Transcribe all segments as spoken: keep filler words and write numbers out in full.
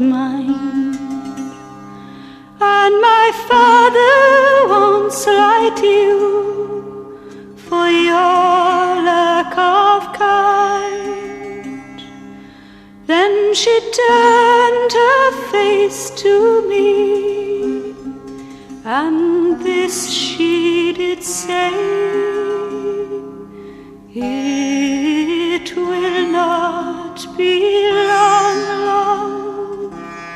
mine. And my father won't slight you for your lack of kind. Then she turned her face to me, and this she did say: it will not be long, long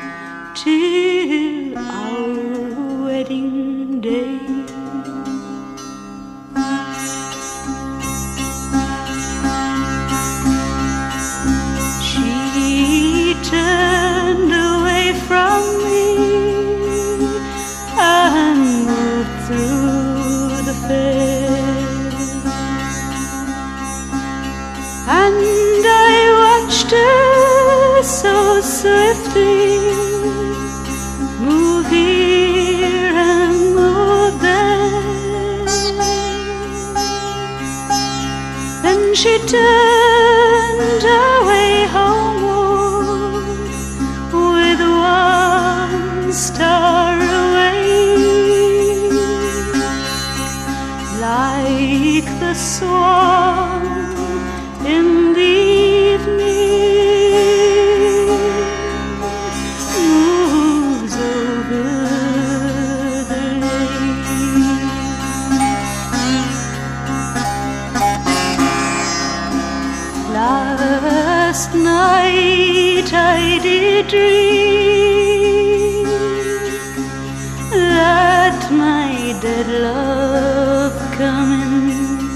till our wedding day. She turned away from me and moved through the fair, and I watched her so swiftly move here and move there. Then she turned away homeward with one star away, like the swan in the evening moves over the lake. Last night I did dream that my dead love coming,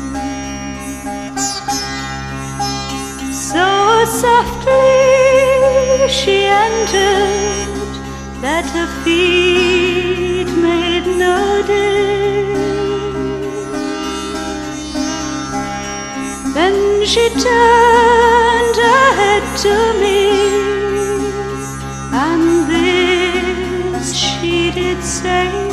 so softly she entered that her feet made no din. Then she turned her head to me, and this she did say: